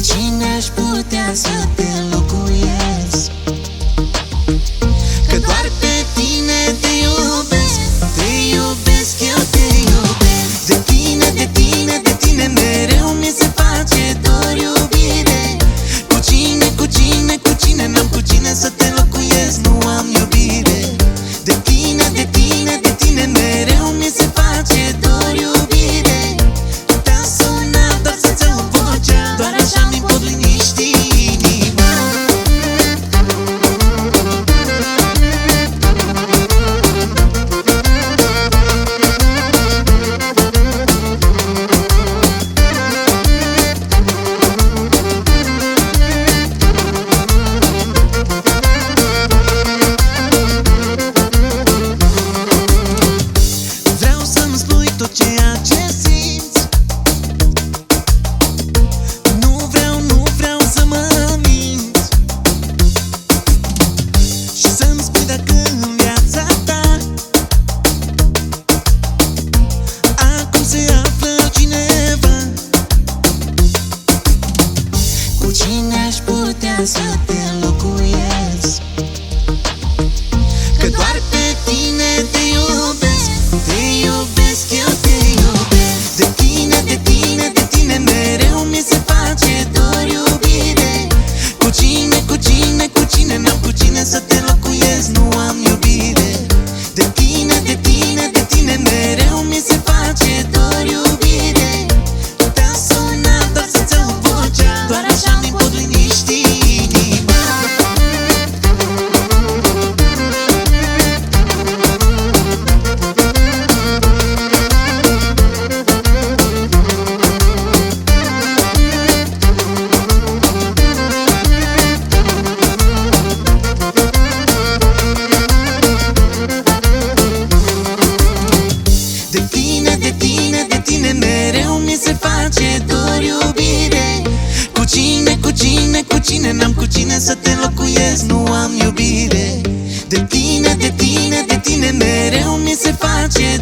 cine aș putea să te înlocuiesc? Că doar pe tine te iubesc, te iubesc, eu te iubesc. De tine, de tine, de tine mereu mi se face dor iubire. Cu cine, cu cine, cu cine, n-am cu cine să te înlocuiesc, nu am iubire. De tine, de tine, de tine mereu mi se face dor iubire. Te-am sunat doar să-ți aud vocea, doar așa mi pot liniști inima. Vreau să-mi spui tot ceea ce simți. Nu vreau să mă minți. Și să-mi spui dacă în viața ta acum se află cineva. Cu cine aș putea să te înlocuiesc? Că doar pe tine te iubesc, te iubesc, eu te iubesc. De tine, de tine, de tine mereu mi se face dor iubire. Cu cine, cu cine, cu cine, n-am cu cine să te înlocuiesc, nu am iubire. De tine, de tine, de tine mereu mi se face dor iubire. Te-am sunat doar să-ți aud vocea, doar așa mi pot liniști inima. De tine, de tine, de tine mereu mi se face dor iubire. Cu cine, cu cine, cu cine, n-am cu cine să te înlocuiesc, nu am iubire. De tine, de tine, de tine mereu mi se face